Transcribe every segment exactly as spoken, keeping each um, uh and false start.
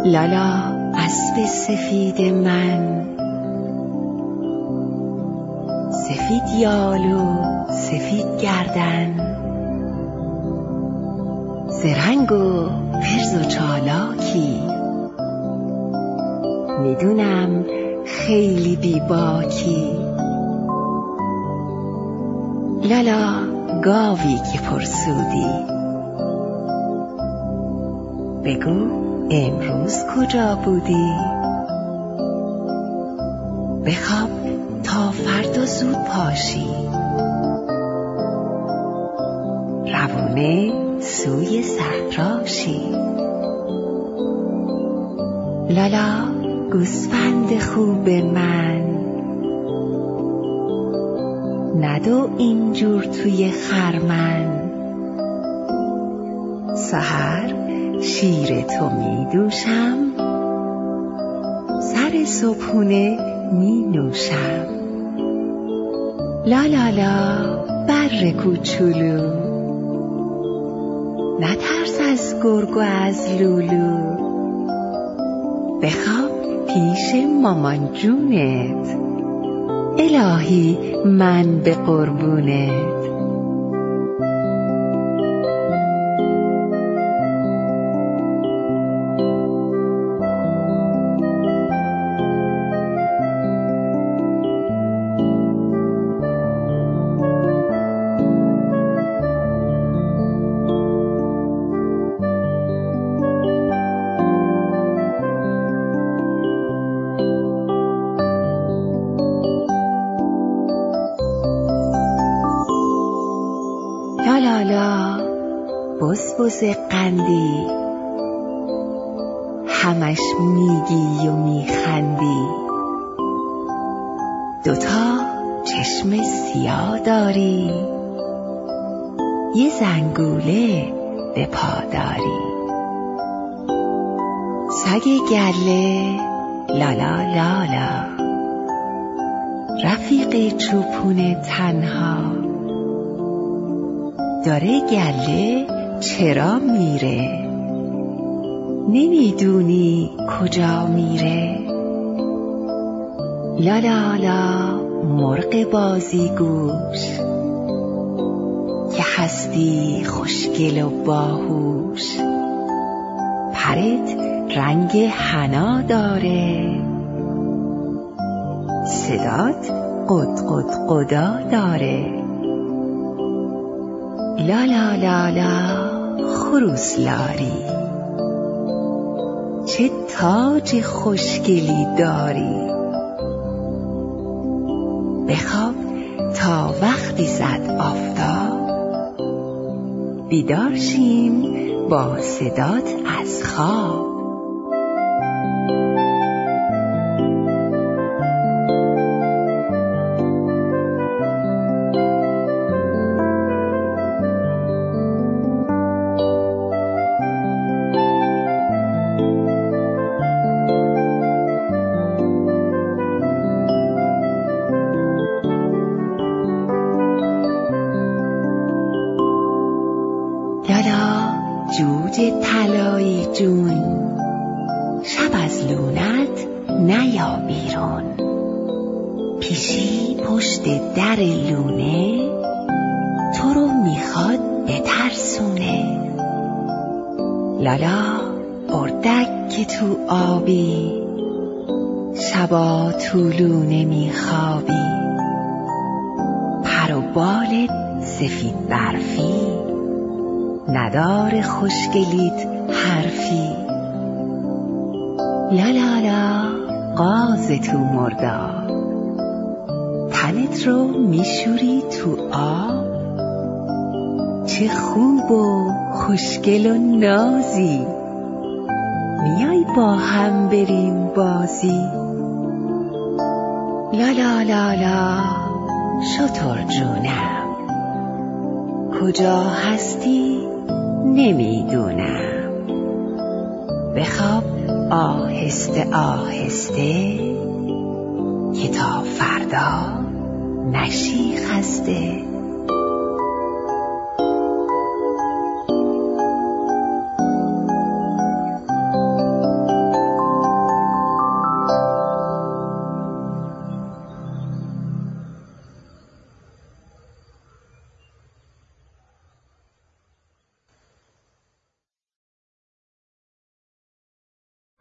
لالا اسب سفید من، سفید یال و سفید گردن، زرنگ و فرز و چالاکی، میدونم خیلی بیباکی. لالا گاوی که پرسودی، بگو امروز کجا بودی؟ بخواب تا فردا زود پاشی، روونه سوی صحراشی. لالا گوسفند خوب من، ندو اینجور توی خرمن. سحر شیر تو می دوشم، سر صبحونه می نوشم. لا لا لا بر کوچولو، نترس از گرگ و از لولو. بخواب پیش مامان جونت، الهی من به قربونت. لالا بز بز قندی، همش میگی و میخندی. دوتا چشم سیاه داری، یه زنگوله به پا داری. سگ گله لالا لالا، رفیق چوپون تنها. داره گله چرا میره، نمیدونی کجا میره. لالا لا مرغ بازی گوش، که هستی خوشگل و باهوش. پرت رنگ حنا داره، صدات قد قد قدا داره. لا لا لا لا خروس لاری، چه تاج خوشگلی داری. بخواب تا وقتی زد آفتاب، بیدار شیم با صدات از خواب. لالا جوجه طلایی جون، شب از لونت نیا بیرون. پیشی پشت در لونه، تو رو میخواد بترسونه. لالا اردک که تو آبی، شبا تو لونه میخوابی. پر و بالت سفید برفی، نداره خوشگلیت حرفی. لالا لا قاز تو مردار، تنت رو میشوری تو آب. چه خوب و خوشگل و نازی، میای با هم بریم بازی. لالا لا لا شتر جونم، کجا هستی نمیدونم. بخواب آهسته آهسته، که تا فردا نشی خسته.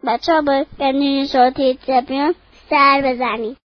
بچه ها با گنجین صوتی زبیان سر بزنید.